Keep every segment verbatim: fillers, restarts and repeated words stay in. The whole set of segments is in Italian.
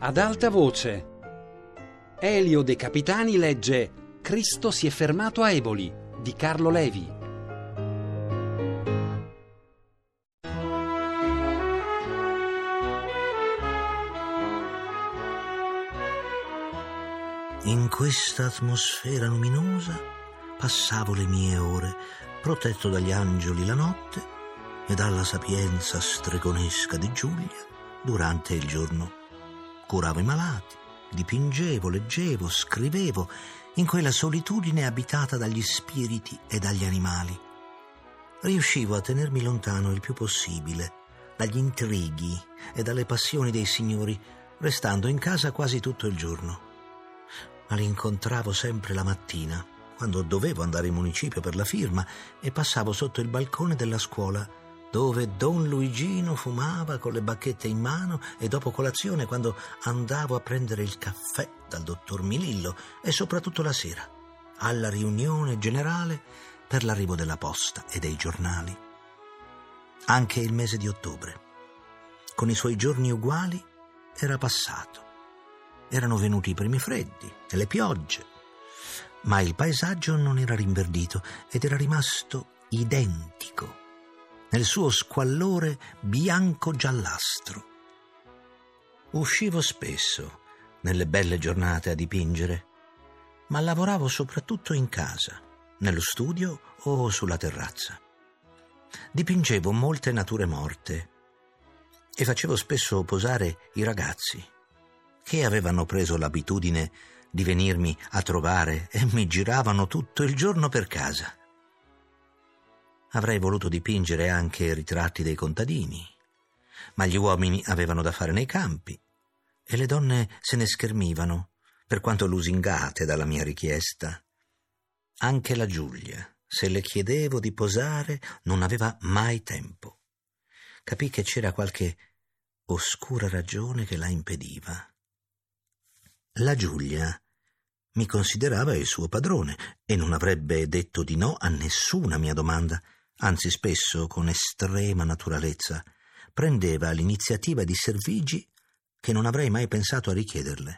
Ad alta voce. Elio De Capitani legge Cristo si è fermato a Eboli di Carlo Levi. In questa atmosfera luminosa passavo le mie ore, protetto dagli angeli la notte e dalla sapienza stregonesca di Giulia durante il giorno. Curavo i malati, dipingevo, leggevo, scrivevo in quella solitudine abitata dagli spiriti e dagli animali. Riuscivo a tenermi lontano il più possibile dagli intrighi e dalle passioni dei signori, restando in casa quasi tutto il giorno. Ma li incontravo sempre la mattina, quando dovevo andare in municipio per la firma, e passavo sotto il balcone della scuola, dove Don Luigino fumava con le bacchette in mano, e dopo colazione, quando andavo a prendere il caffè dal dottor Milillo, e soprattutto la sera, alla riunione generale per l'arrivo della posta e dei giornali. Anche il mese di ottobre, con i suoi giorni uguali, era passato. Erano venuti i primi freddi e le piogge, ma il paesaggio non era rinverdito ed era rimasto identico nel suo squallore bianco-giallastro. Uscivo spesso nelle belle giornate a dipingere, ma lavoravo soprattutto in casa, nello studio o sulla terrazza. Dipingevo molte nature morte e facevo spesso posare i ragazzi che avevano preso l'abitudine di venirmi a trovare e mi giravano tutto il giorno per casa. Avrei voluto dipingere anche ritratti dei contadini, ma gli uomini avevano da fare nei campi e le donne se ne schermivano, per quanto lusingate dalla mia richiesta. Anche la Giulia, se le chiedevo di posare, non aveva mai tempo. Capii che c'era qualche oscura ragione che la impediva. La Giulia mi considerava il suo padrone e non avrebbe detto di no a nessuna mia domanda, anzi spesso, con estrema naturalezza, prendeva l'iniziativa di servigi che non avrei mai pensato a richiederle.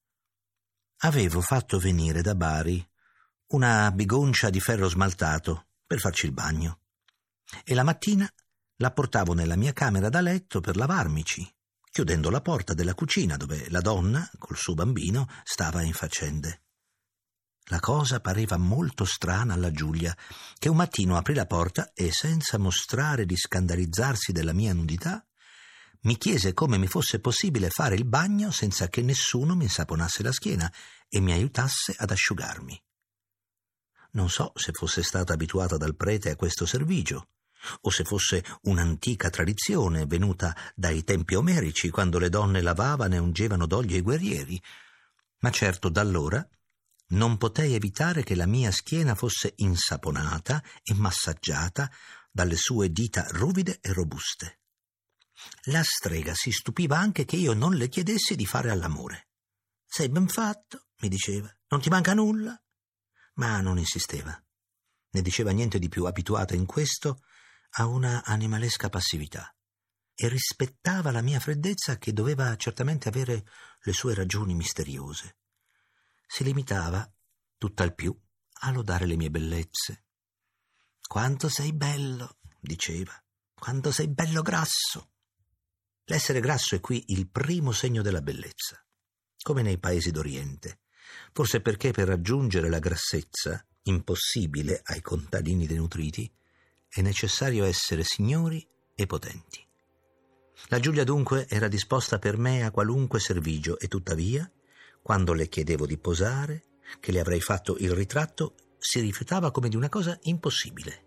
Avevo fatto venire da Bari una bigoncia di ferro smaltato per farci il bagno e la mattina la portavo nella mia camera da letto per lavarmici, chiudendo la porta della cucina dove la donna, col suo bambino, stava in faccende. La cosa pareva molto strana alla Giulia, che un mattino aprì la porta e, senza mostrare di scandalizzarsi della mia nudità, mi chiese come mi fosse possibile fare il bagno senza che nessuno mi insaponasse la schiena e mi aiutasse ad asciugarmi. Non so se fosse stata abituata dal prete a questo servigio, o se fosse un'antica tradizione venuta dai tempi omerici, quando le donne lavavano e ungevano d'olio i guerrieri, ma certo da allora non potei evitare che la mia schiena fosse insaponata e massaggiata dalle sue dita ruvide e robuste. La strega si stupiva anche che io non le chiedessi di fare all'amore. «Sei ben fatto», mi diceva, «non ti manca nulla». Ma non insisteva, né diceva niente di più, abituata in questo a una animalesca passività, e rispettava la mia freddezza, che doveva certamente avere le sue ragioni misteriose. Si limitava, tutt'al più, a lodare le mie bellezze. «Quanto sei bello», diceva, «quanto sei bello grasso». L'essere grasso è qui il primo segno della bellezza, come nei paesi d'Oriente, forse perché per raggiungere la grassezza, impossibile ai contadini denutriti, è necessario essere signori e potenti. La Giulia dunque era disposta per me a qualunque servigio e tuttavia, quando le chiedevo di posare, che le avrei fatto il ritratto, si rifiutava come di una cosa impossibile.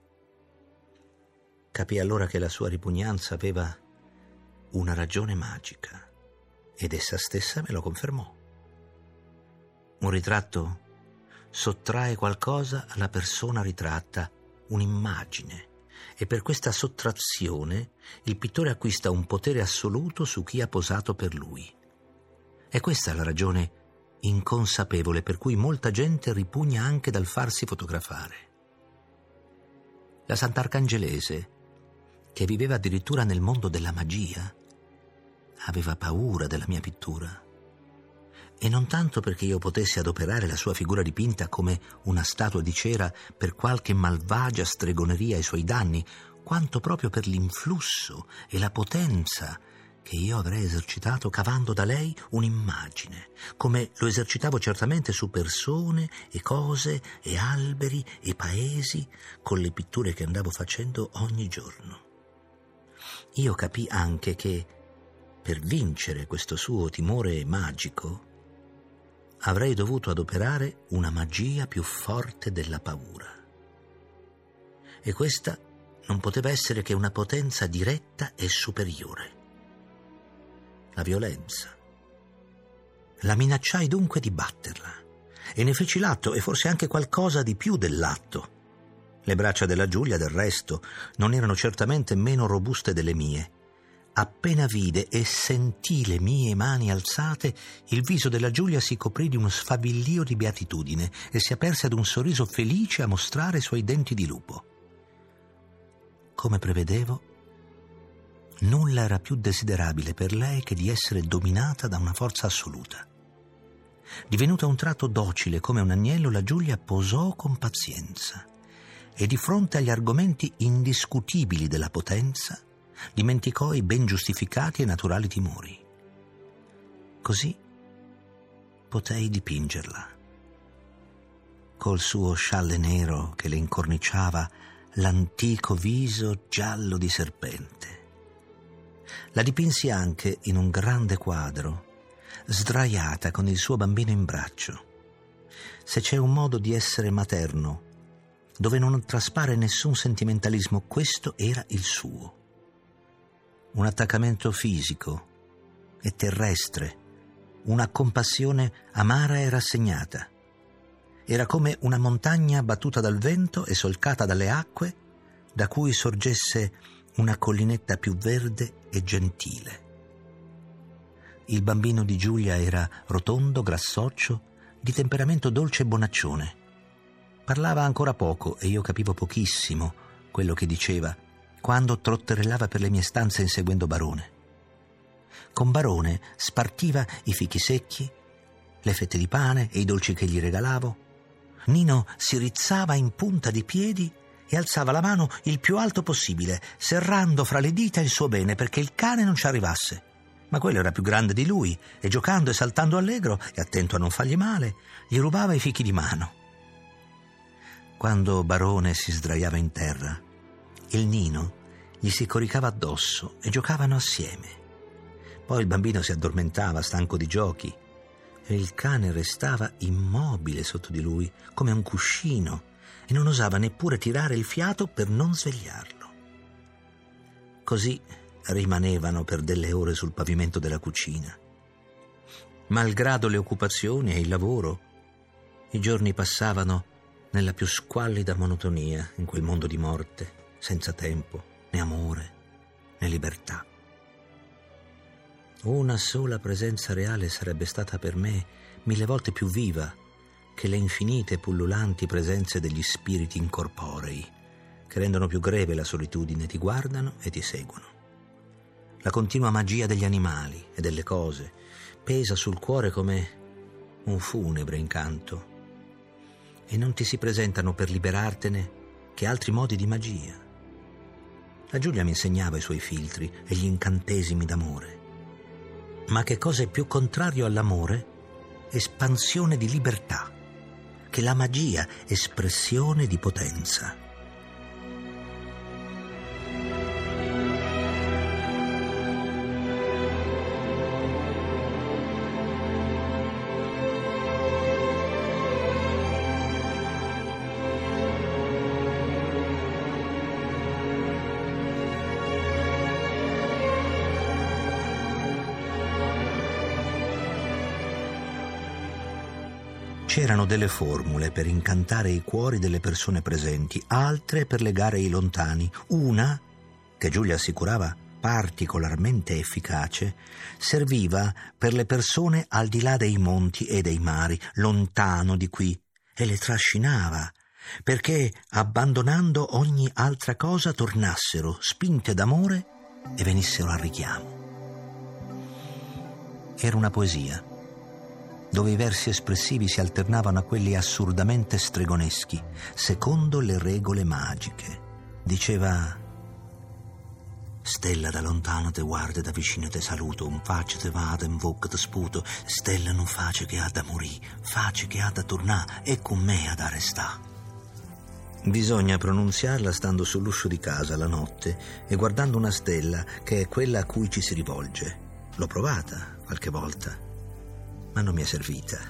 Capii allora che la sua ripugnanza aveva una ragione magica ed essa stessa me lo confermò. Un ritratto sottrae qualcosa alla persona ritratta, un'immagine, e per questa sottrazione il pittore acquista un potere assoluto su chi ha posato per lui. È questa la ragione inconsapevole per cui molta gente ripugna anche dal farsi fotografare. La Sant'Arcangelese, che viveva addirittura nel mondo della magia, aveva paura della mia pittura E non tanto perché io potessi adoperare la sua figura dipinta come una statua di cera per qualche malvagia stregoneria ai suoi danni, quanto proprio per l'influsso e la potenza che io avrei esercitato cavando da lei un'immagine, come lo esercitavo certamente su persone e cose e alberi e paesi con le pitture che andavo facendo ogni giorno. Io capii anche che, per vincere questo suo timore magico, avrei dovuto adoperare una magia più forte della paura. E questa non poteva essere che una potenza diretta e superiore. La violenza. La minacciai dunque di batterla, e ne feci l'atto e forse anche qualcosa di più dell'atto. Le braccia della Giulia, del resto, non erano certamente meno robuste delle mie. Appena vide e sentì le mie mani alzate, il viso della Giulia si coprì di uno sfavillio di beatitudine e si aperse ad un sorriso felice a mostrare i suoi denti di lupo. Come prevedevo, nulla era più desiderabile per lei che di essere dominata da una forza assoluta. Divenuta a un tratto docile come un agnello, la Giulia posò con pazienza e di fronte agli argomenti indiscutibili della potenza dimenticò i ben giustificati e naturali timori. Così potei dipingerla, col suo scialle nero che le incorniciava l'antico viso giallo di serpente. La dipinsi anche in un grande quadro, sdraiata con il suo bambino in braccio. Se c'è un modo di essere materno dove non traspare nessun sentimentalismo, questo era il suo. Un attaccamento fisico e terrestre, una compassione amara e rassegnata. Era come una montagna battuta dal vento e solcata dalle acque, da cui sorgesse una collinetta più verde e gentile. Il bambino di Giulia era rotondo, grassoccio, di temperamento dolce e bonaccione. Parlava ancora poco e io capivo pochissimo quello che diceva quando trotterellava per le mie stanze inseguendo Barone. Con Barone spartiva i fichi secchi, le fette di pane e i dolci che gli regalavo. Nino si rizzava in punta di piedi e alzava la mano il più alto possibile, serrando fra le dita il suo bene perché il cane non ci arrivasse. Ma quello era più grande di lui e giocando e saltando allegro e attento a non fargli male, gli rubava i fichi di mano. Quando Barone si sdraiava in terra, il Nino gli si coricava addosso e giocavano assieme. Poi il bambino si addormentava, stanco di giochi, e il cane restava immobile sotto di lui, come un cuscino, e non osava neppure tirare il fiato per non svegliarlo. Così rimanevano per delle ore sul pavimento della cucina. Malgrado le occupazioni e il lavoro, i giorni passavano nella più squallida monotonia in quel mondo di morte, senza tempo, né amore, né libertà. Una sola presenza reale sarebbe stata per me mille volte più viva che le infinite pullulanti presenze degli spiriti incorporei, che rendono più greve la solitudine, ti guardano e ti seguono. La continua magia degli animali e delle cose pesa sul cuore come un funebre incanto, e non ti si presentano per liberartene che altri modi di magia. La Giulia mi insegnava i suoi filtri e gli incantesimi d'amore. Ma che cosa è più contrario all'amore? Espansione di libertà, che la magia, espressione di potenza. C'erano delle formule per incantare i cuori delle persone presenti, altre per legare i lontani. Una, che Giulia assicurava particolarmente efficace, serviva per le persone al di là dei monti e dei mari, lontano di qui, e le trascinava, perché, abbandonando ogni altra cosa, tornassero, spinte d'amore, e venissero al richiamo. Era una poesia. dove i versi espressivi si alternavano a quelli assurdamente stregoneschi, secondo le regole magiche. Diceva: stella da lontano te guarda, da vicino te saluto, un faccia te vada, in bocca te sputo, stella non face che ha da morì, face che ha da tornà, e con me ha da restà. Bisogna pronunziarla stando sull'uscio di casa la notte e guardando una stella che è quella a cui ci si rivolge. L'ho provata qualche volta, ma non mi è servita.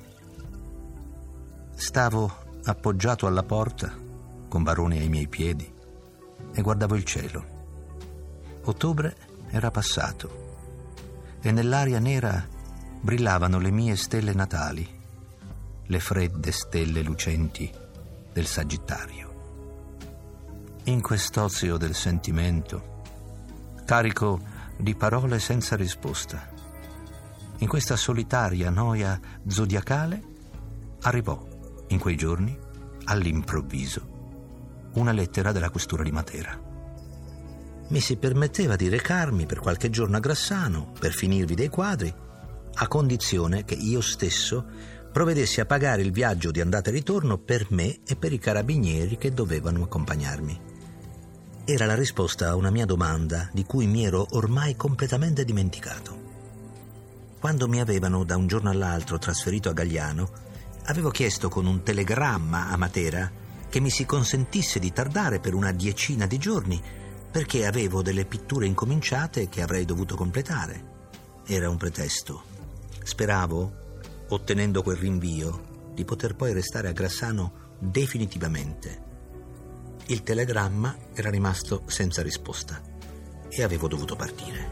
Stavo appoggiato alla porta, con Baroni ai miei piedi, e guardavo il cielo. Ottobre era passato e nell'aria nera brillavano le mie stelle natali, le fredde stelle lucenti del Sagittario. In quest'ozio del sentimento, carico di parole senza risposta, in questa solitaria noia zodiacale, arrivò in quei giorni, all'improvviso, una lettera della questura di Matera. Mi si permetteva di recarmi per qualche giorno a Grassano per finirvi dei quadri, a condizione che io stesso provvedessi a pagare il viaggio di andata e ritorno per me e per i carabinieri che dovevano accompagnarmi. Era la risposta a una mia domanda di cui mi ero ormai completamente dimenticato. Quando mi avevano da un giorno all'altro trasferito a Gagliano, avevo chiesto con un telegramma a Matera che mi si consentisse di tardare per una diecina di giorni, perché avevo delle pitture incominciate che avrei dovuto completare. Era un pretesto. Speravo, ottenendo quel rinvio, di poter poi restare a Grassano definitivamente. Il telegramma era rimasto senza risposta e avevo dovuto partire.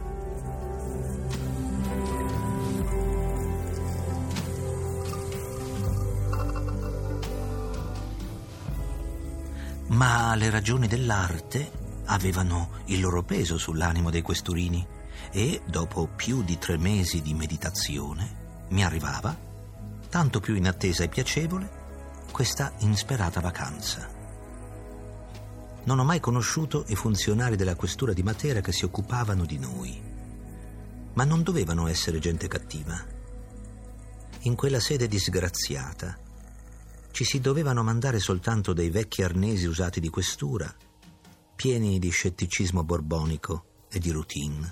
Ma le ragioni dell'arte avevano il loro peso sull'animo dei questurini e, dopo più di tre mesi di meditazione, mi arrivava, tanto più inattesa e piacevole, questa insperata vacanza. Non ho mai conosciuto i funzionari della questura di Matera che si occupavano di noi, ma non dovevano essere gente cattiva. In quella sede disgraziata ci si dovevano mandare soltanto dei vecchi arnesi usati di questura, pieni di scetticismo borbonico e di routine,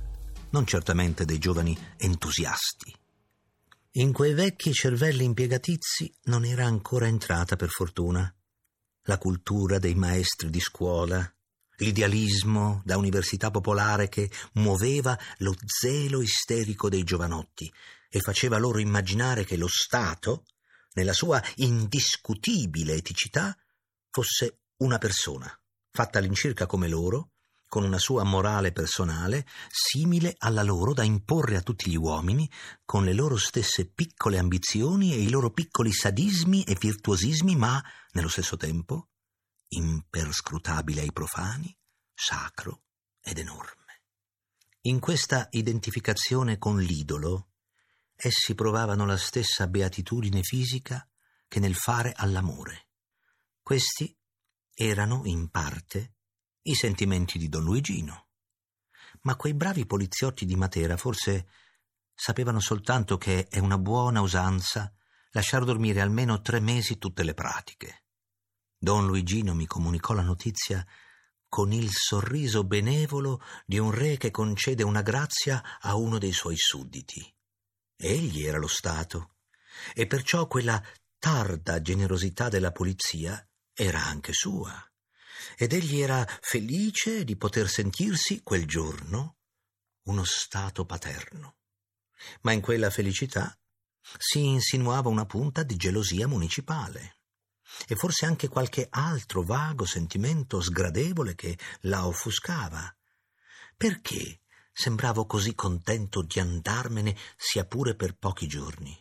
non certamente dei giovani entusiasti. In quei vecchi cervelli impiegatizi non era ancora entrata, per fortuna, la cultura dei maestri di scuola, l'idealismo da università popolare che muoveva lo zelo isterico dei giovanotti e faceva loro immaginare che lo Stato, nella sua indiscutibile eticità, fosse una persona, fatta all'incirca come loro, con una sua morale personale, simile alla loro da imporre a tutti gli uomini, con le loro stesse piccole ambizioni e i loro piccoli sadismi e virtuosismi, ma, nello stesso tempo, imperscrutabile ai profani, sacro ed enorme. In questa identificazione con l'idolo, essi provavano la stessa beatitudine fisica che nel fare all'amore. Questi erano, in parte, i sentimenti di Don Luigino. Ma quei bravi poliziotti di Matera forse sapevano soltanto che è una buona usanza lasciar dormire almeno tre mesi tutte le pratiche. Don Luigino mi comunicò la notizia con il sorriso benevolo di un re che concede una grazia a uno dei suoi sudditi. Egli era lo Stato, e perciò quella tarda generosità della polizia era anche sua. Ed egli era felice di poter sentirsi quel giorno uno stato paterno. Ma in quella felicità si insinuava una punta di gelosia municipale e forse anche qualche altro vago sentimento sgradevole che la offuscava. Perché sembravo così contento di andarmene sia pure per pochi giorni?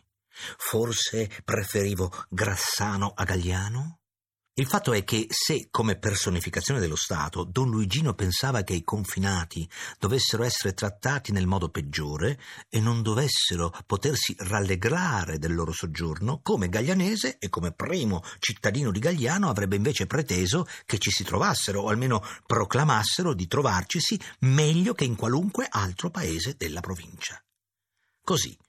Forse preferivo Grassano a Gagliano? Il fatto è che se, come personificazione dello Stato, Don Luigino pensava che i confinati dovessero essere trattati nel modo peggiore e non dovessero potersi rallegrare del loro soggiorno, come gaglianese e come primo cittadino di Gagliano avrebbe invece preteso che ci si trovassero, o almeno proclamassero di trovarcisi meglio che in qualunque altro paese della provincia. Così,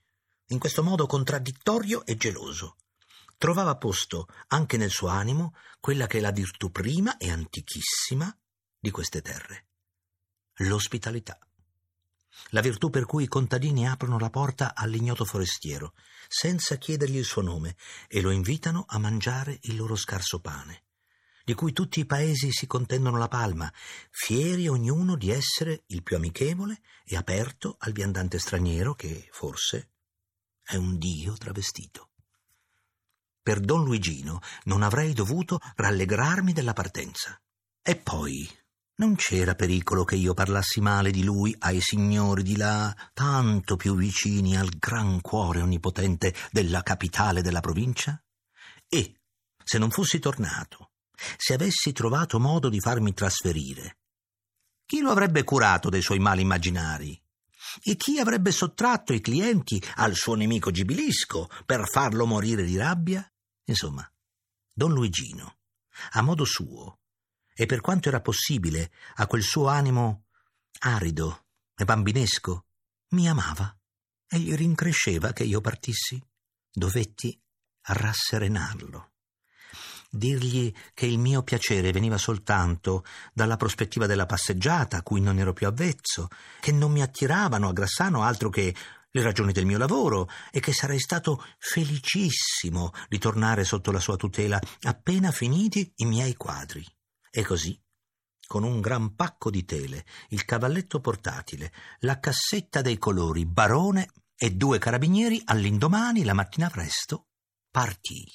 in questo modo contraddittorio e geloso. Trovava posto anche nel suo animo quella che è la virtù prima e antichissima di queste terre: l'ospitalità. La virtù per cui i contadini aprono la porta all'ignoto forestiero senza chiedergli il suo nome e lo invitano a mangiare il loro scarso pane, di cui tutti i paesi si contendono la palma, fieri ognuno di essere il più amichevole e aperto al viandante straniero che, forse, è un dio travestito. Per Don Luigino non avrei dovuto rallegrarmi della partenza. E poi non c'era pericolo che io parlassi male di lui ai signori di là, tanto più vicini al gran cuore onnipotente della capitale della provincia? E, se non fossi tornato, se avessi trovato modo di farmi trasferire, chi lo avrebbe curato dei suoi mali immaginari? E chi avrebbe sottratto i clienti al suo nemico Gibilisco per farlo morire di rabbia? Insomma, Don Luigino, a modo suo, e per quanto era possibile a quel suo animo arido e bambinesco, mi amava e gli rincresceva che io partissi. Dovetti rasserenarlo, dirgli che il mio piacere veniva soltanto dalla prospettiva della passeggiata, a cui non ero più avvezzo, che non mi attiravano a Grassano altro che le ragioni del mio lavoro e che sarei stato felicissimo di tornare sotto la sua tutela appena finiti i miei quadri. E così, con un gran pacco di tele, il cavalletto portatile, la cassetta dei colori, barone e due carabinieri, all'indomani, la mattina presto, partii.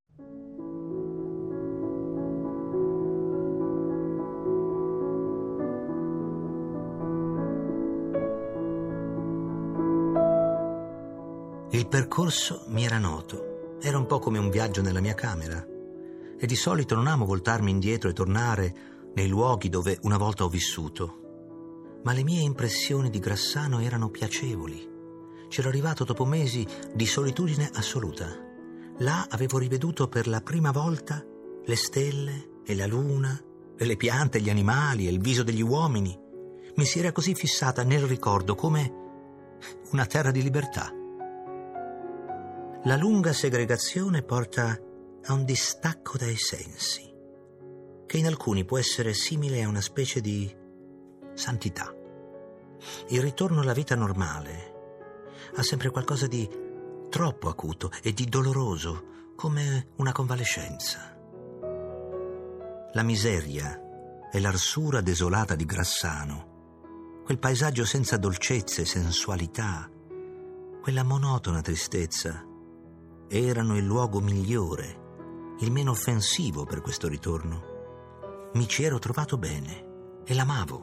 Il percorso mi era noto, era un po' come un viaggio nella mia camera, e di solito non amo voltarmi indietro e tornare nei luoghi dove una volta ho vissuto. Ma le mie impressioni di Grassano erano piacevoli. C'ero arrivato dopo mesi di solitudine assoluta. Là avevo riveduto per la prima volta le stelle e la luna, e le piante e gli animali e il viso degli uomini. Mi si era così fissata nel ricordo come una terra di libertà. La lunga segregazione porta a un distacco dai sensi, che in alcuni può essere simile a una specie di santità. Il ritorno alla vita normale ha sempre qualcosa di troppo acuto e di doloroso, come una convalescenza. La miseria e l'arsura desolata di Grassano, quel paesaggio senza dolcezze e sensualità, quella monotona tristezza, erano il luogo migliore, il meno offensivo per questo ritorno. Mi ci ero trovato bene e l'amavo.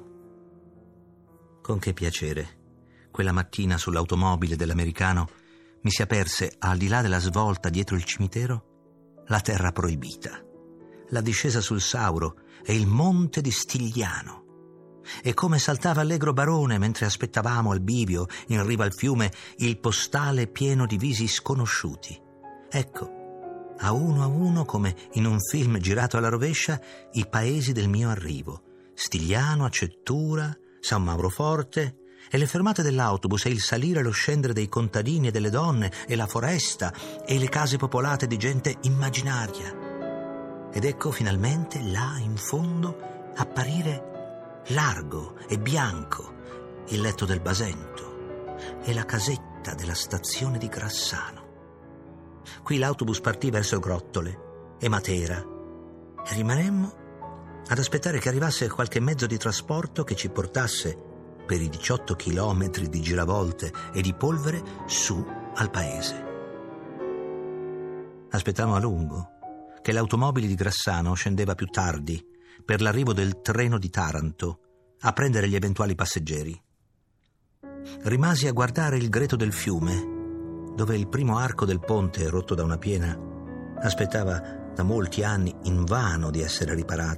Con che piacere, quella mattina sull'automobile dell'americano mi si aperse, al di là della svolta dietro il cimitero, la terra proibita, la discesa sul Sauro e il monte di Stigliano. E come saltava allegro Barone mentre aspettavamo al bivio, in riva al fiume, il postale pieno di visi sconosciuti. Ecco, a uno a uno, come in un film girato alla rovescia, i paesi del mio arrivo: Stigliano, Accettura, San Mauro Forte, e le fermate dell'autobus e il salire e lo scendere dei contadini e delle donne e la foresta e le case popolate di gente immaginaria. Ed ecco finalmente là in fondo apparire largo e bianco il letto del Basento e la casetta della stazione di Grassano. Qui l'autobus partì verso Grottole e Matera e rimanemmo ad aspettare che arrivasse qualche mezzo di trasporto che ci portasse per i diciotto chilometri di giravolte e di polvere su al paese. Aspettammo a lungo, che l'automobile di Grassano scendeva più tardi per l'arrivo del treno di Taranto a prendere gli eventuali passeggeri. Rimasi a guardare il greto del fiume, dove il primo arco del ponte, rotto da una piena, aspettava da molti anni invano di essere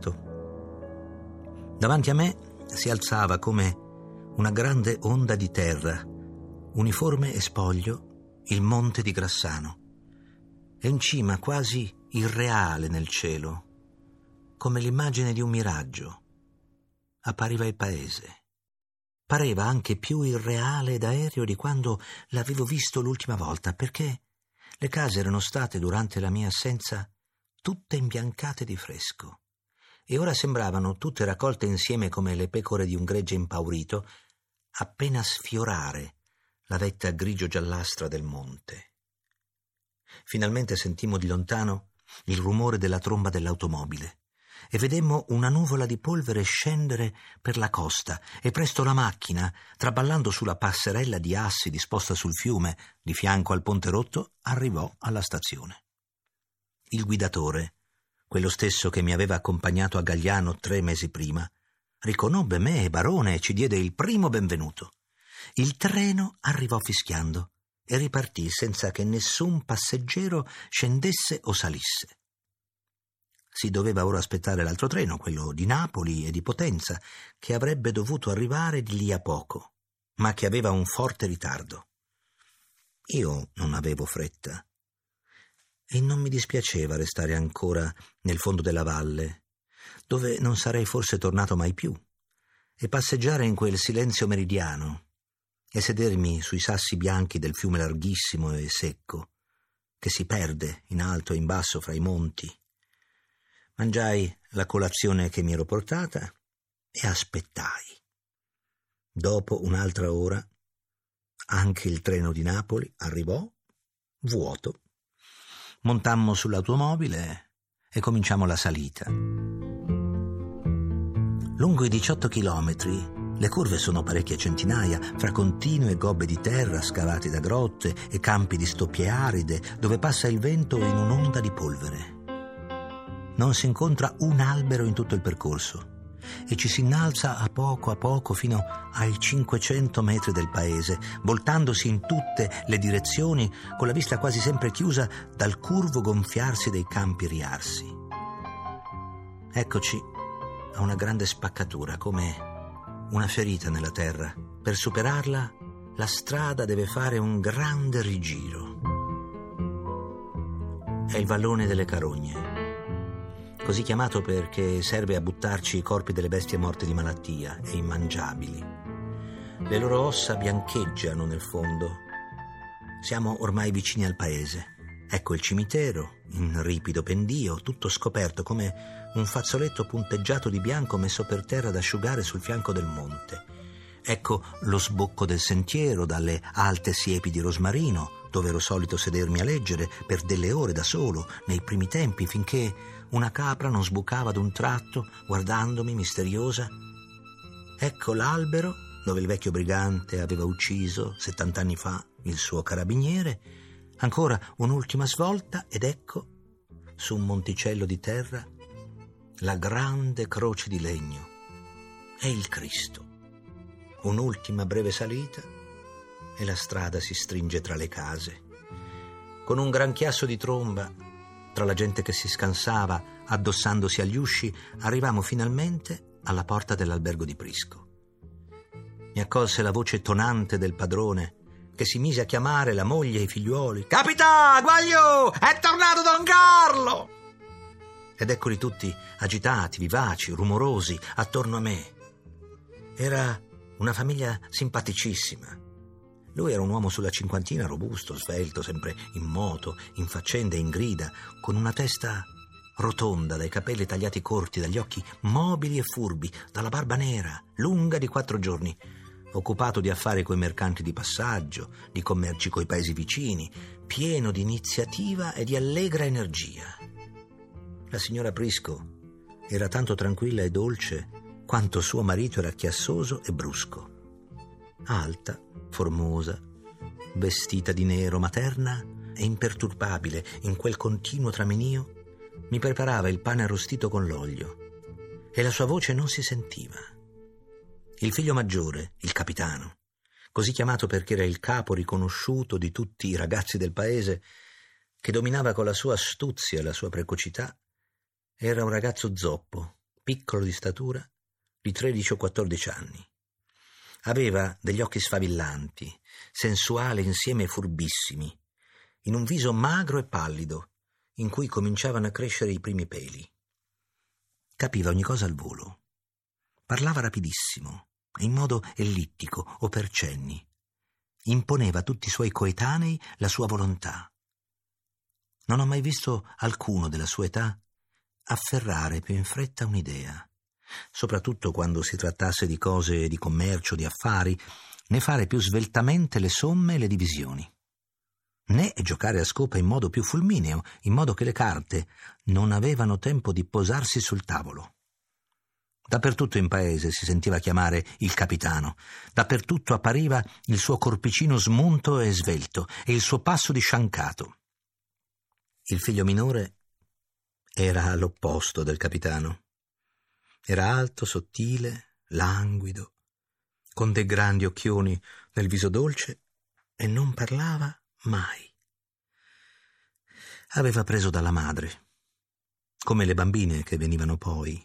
riparato. Davanti a me si alzava come una grande onda di terra, uniforme e spoglio, il monte di Grassano, e in cima, quasi irreale nel cielo, come l'immagine di un miraggio, appariva il paese, pareva anche più irreale ed aereo di quando l'avevo visto l'ultima volta, perché le case erano state, durante la mia assenza, tutte imbiancate di fresco, e ora sembravano tutte raccolte insieme come le pecore di un gregge impaurito, appena sfiorare la vetta grigio-giallastra del monte. Finalmente sentimmo di lontano il rumore della tromba dell'automobile e vedemmo una nuvola di polvere scendere per la costa, e presto la macchina, traballando sulla passerella di assi disposta sul fiume di fianco al ponte rotto, arrivò alla stazione. Il guidatore, quello stesso che mi aveva accompagnato a Gagliano tre mesi prima, riconobbe me e Barone e ci diede il primo benvenuto. Il treno arrivò fischiando e ripartì senza che nessun passeggero scendesse o salisse. Si doveva ora aspettare l'altro treno, quello di Napoli e di Potenza, che avrebbe dovuto arrivare di lì a poco, ma che aveva un forte ritardo. Io non avevo fretta e non mi dispiaceva restare ancora nel fondo della valle, dove non sarei forse tornato mai più, e passeggiare in quel silenzio meridiano e sedermi sui sassi bianchi del fiume larghissimo e secco, che si perde in alto e in basso fra i monti. Mangiai la colazione che mi ero portata e aspettai. Dopo un'altra ora anche il treno di Napoli arrivò, vuoto. Montammo sull'automobile e cominciamo la salita. Lungo i diciotto chilometri le curve sono parecchie centinaia, fra continue gobbe di terra scavate da grotte e campi di stoppie aride, dove passa il vento in un'onda di polvere. Non si incontra un albero in tutto il percorso e ci si innalza a poco a poco fino ai cinquecento metri del paese, voltandosi in tutte le direzioni con la vista quasi sempre chiusa dal curvo gonfiarsi dei campi riarsi. Eccoci a una grande spaccatura, come una ferita nella terra. Per superarla la strada deve fare un grande rigiro. È il vallone delle Carogne, così chiamato perché serve a buttarci i corpi delle bestie morte di malattia e immangiabili. Le loro ossa biancheggiano nel fondo. Siamo ormai vicini al paese. Ecco il cimitero, in ripido pendio, tutto scoperto come un fazzoletto punteggiato di bianco messo per terra ad asciugare sul fianco del monte. Ecco lo sbocco del sentiero dalle alte siepi di rosmarino, dove ero solito sedermi a leggere per delle ore da solo, nei primi tempi, finché una capra non sbucava ad un tratto, guardandomi misteriosa. Ecco l'albero dove il vecchio brigante aveva ucciso settant'anni fa il suo carabiniere. Ancora un'ultima svolta ed ecco, su un monticello di terra, la grande croce di legno. È il Cristo. Un'ultima breve salita e la strada si stringe tra le case. Con un gran chiasso di tromba, tra la gente che si scansava addossandosi agli usci, arrivammo finalmente alla porta dell'albergo di Prisco. Mi accolse la voce tonante del padrone, che si mise a chiamare la moglie e i figliuoli. «Capità, Guagliò, è tornato Don Carlo!» Ed eccoli tutti agitati, vivaci, rumorosi, attorno a me. Era una famiglia simpaticissima. Lui era un uomo sulla cinquantina, robusto, svelto, sempre in moto, in faccende e in grida, con una testa rotonda, dai capelli tagliati corti, dagli occhi mobili e furbi, dalla barba nera, lunga di quattro giorni, occupato di affari coi mercanti di passaggio, di commerci coi paesi vicini, pieno di iniziativa e di allegra energia. La signora Prisco era tanto tranquilla e dolce quanto suo marito era chiassoso e brusco. Alta, formosa, vestita di nero, materna e imperturbabile in quel continuo tramenio, mi preparava il pane arrostito con l'olio e la sua voce non si sentiva. Il figlio maggiore, il capitano, così chiamato perché era il capo riconosciuto di tutti i ragazzi del paese, che dominava con la sua astuzia e la sua precocità, era un ragazzo zoppo, piccolo di statura, di tredici o quattordici anni. Aveva degli occhi sfavillanti, sensuali insieme furbissimi, in un viso magro e pallido, in cui cominciavano a crescere i primi peli. Capiva ogni cosa al volo. Parlava rapidissimo, in modo ellittico o per cenni. Imponeva a tutti i suoi coetanei la sua volontà. Non ho mai visto alcuno della sua età afferrare più in fretta un'idea, soprattutto quando si trattasse di cose di commercio, di affari, né fare più sveltamente le somme e le divisioni, né giocare a scopa in modo più fulmineo, in modo che le carte non avevano tempo di posarsi sul tavolo. Dappertutto in paese si sentiva chiamare il capitano, dappertutto appariva il suo corpicino smunto e svelto e il suo passo disciancato. Il figlio minore era l'opposto del capitano. Era alto, sottile, languido, con dei grandi occhioni nel viso dolce e non parlava mai. Aveva preso dalla madre, come le bambine che venivano poi.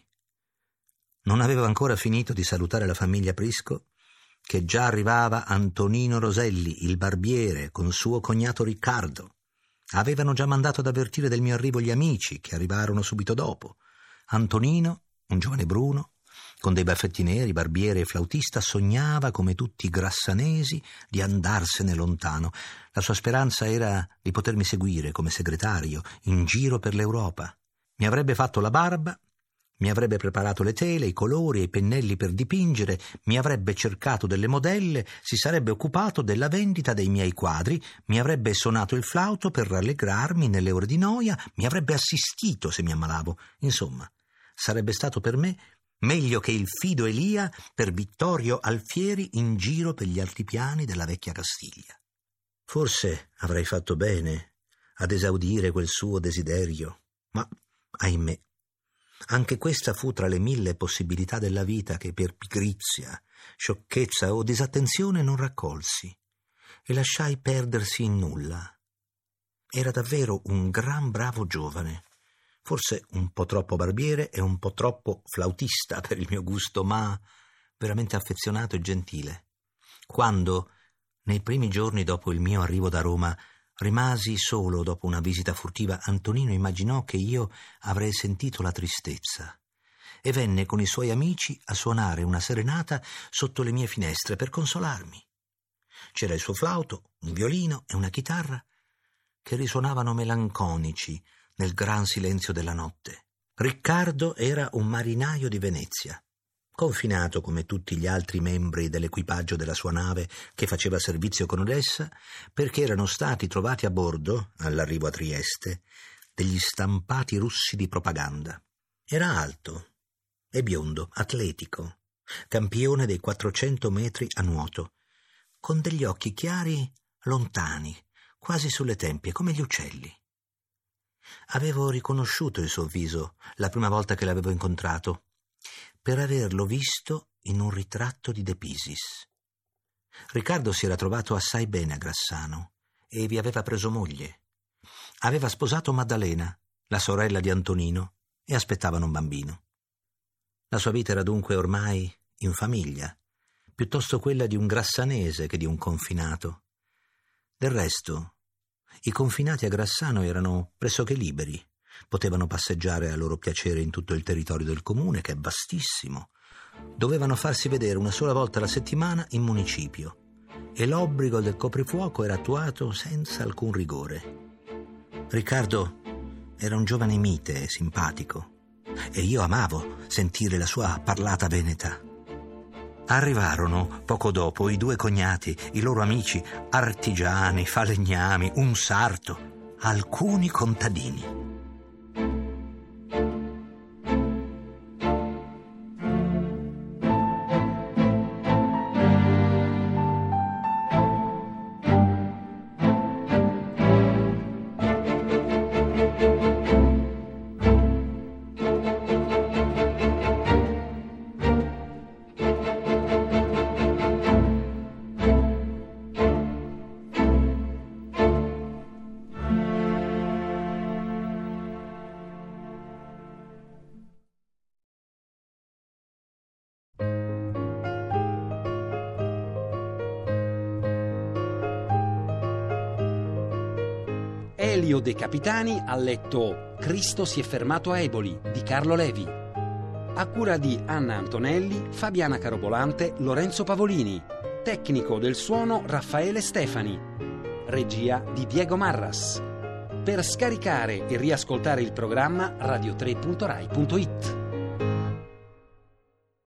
Non aveva ancora finito di salutare la famiglia Prisco che già arrivava Antonino Roselli, il barbiere, con suo cognato Riccardo. Avevano già mandato ad avvertire del mio arrivo gli amici, che arrivarono subito dopo. Antonino, un giovane bruno, con dei baffetti neri, barbiere e flautista, sognava, come tutti i grassanesi, di andarsene lontano. La sua speranza era di potermi seguire come segretario in giro per l'Europa. Mi avrebbe fatto la barba, mi avrebbe preparato le tele, i colori e i pennelli per dipingere, mi avrebbe cercato delle modelle, si sarebbe occupato della vendita dei miei quadri, mi avrebbe suonato il flauto per rallegrarmi nelle ore di noia, mi avrebbe assistito se mi ammalavo. Insomma, sarebbe stato per me meglio che il fido Elia per Vittorio Alfieri in giro per gli altipiani della vecchia Castiglia. Forse avrei fatto bene ad esaudire quel suo desiderio, ma, ahimè, anche questa fu tra le mille possibilità della vita che per pigrizia, sciocchezza o disattenzione non raccolsi e lasciai perdersi in nulla. Era davvero un gran bravo giovane, forse un po' troppo barbiere e un po' troppo flautista per il mio gusto, ma veramente affezionato e gentile. Quando, nei primi giorni dopo il mio arrivo da Roma, rimasi solo dopo una visita furtiva, Antonino immaginò che io avrei sentito la tristezza e venne con i suoi amici a suonare una serenata sotto le mie finestre per consolarmi. C'era il suo flauto, un violino e una chitarra che risuonavano melanconici nel gran silenzio della notte. Riccardo era un marinaio di Venezia, confinato come tutti gli altri membri dell'equipaggio della sua nave che faceva servizio con essa, perché erano stati trovati a bordo, all'arrivo a Trieste, degli stampati russi di propaganda. Era alto e biondo, atletico, campione dei quattrocento metri a nuoto, con degli occhi chiari lontani, quasi sulle tempie, come gli uccelli. Avevo riconosciuto il suo viso la prima volta che l'avevo incontrato, per averlo visto in un ritratto di De Pisis. Riccardo si era trovato assai bene a Grassano e vi aveva preso moglie. Aveva sposato Maddalena, la sorella di Antonino, e aspettavano un bambino. La sua vita era dunque ormai in famiglia, piuttosto quella di un grassanese che di un confinato. Del resto, i confinati a Grassano erano pressoché liberi. Potevano passeggiare a loro piacere in tutto il territorio del comune, che è vastissimo. Dovevano farsi vedere una sola volta alla settimana in municipio e l'obbligo del coprifuoco era attuato senza alcun rigore. Riccardo era un giovane mite e simpatico e io amavo sentire la sua parlata veneta. Arrivarono poco dopo i due cognati, i loro amici, artigiani, falegnami, un sarto, alcuni contadini. Elio De Capitani ha letto Cristo si è fermato a Eboli di Carlo Levi. a cura di Anna Antonelli, Fabiana Carobolante, Lorenzo Pavolini. Tecnico del suono Raffaele Stefani. Regia di Diego Marras. Per scaricare e riascoltare il programma radio tre punto rai punto it.